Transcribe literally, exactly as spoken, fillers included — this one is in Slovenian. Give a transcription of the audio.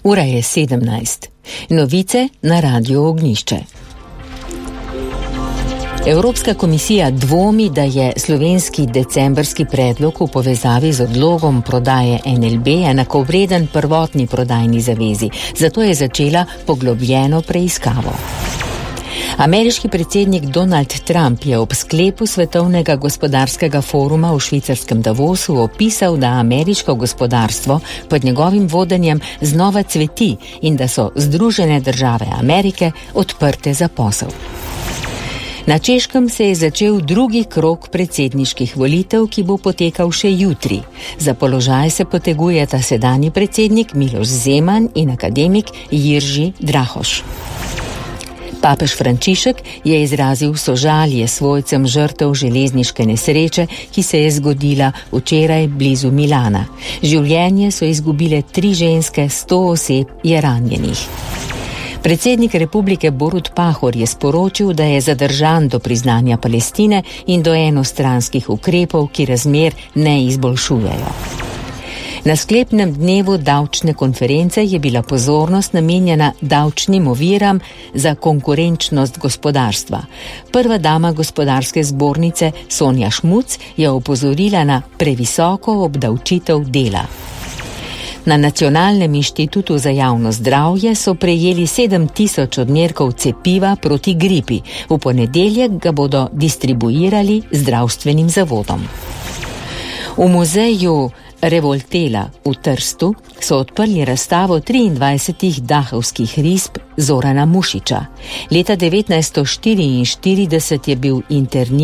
Ura je sedemnajst. Novice na Radiu Ognjišče. Evropska komisija dvomi, da je slovenski decembrski predlog v povezavi z odlogom prodaje en el be enakovreden prvotni prodajni zavezi, zato je začela poglobljeno preiskavo. Ameriški predsednik Donald Trump je ob sklepu Svetovnega gospodarskega foruma v švicarskem Davosu opisal, da ameriško gospodarstvo pod njegovim vodenjem znova cveti in da so Združene države Amerike odprte za posel. Na Češkem se je začel drugi krog predsedniških volitev, ki bo potekal še jutri. Za položaj se potegujeta sedanji predsednik Miloš Zeman in akademik Jirži Drahoš. Papež Frančišek je izrazil sožalje svojcem žrtev železniške nesreče, ki se je zgodila včeraj blizu Milana. Življenje so izgubile tri ženske, sto oseb je ranjenih. Predsednik republike Borut Pahor je sporočil, da je zadržan do priznanja Palestine in do enostranskih ukrepov, ki razmer ne izboljšujejo. Na sklepnem dnevu davčne konference je bila pozornost namenjena davčnim oviram za konkurenčnost gospodarstva. Prva dama gospodarske zbornice Sonja Šmuc je opozorila na previsoko obdavčitev dela. Na Nacionalnem inštitutu za javno zdravje so prejeli sedem tisoč odmerkov cepiva proti gripi. V ponedeljek ga bodo distribuirali zdravstvenim zavodom. V muzeju Revoltela v Trstu so odprli razstavo triindvajsetih dahovskih risb Zorana Mušiča. Leta devetnajststo štiriinštirideset je bil interniran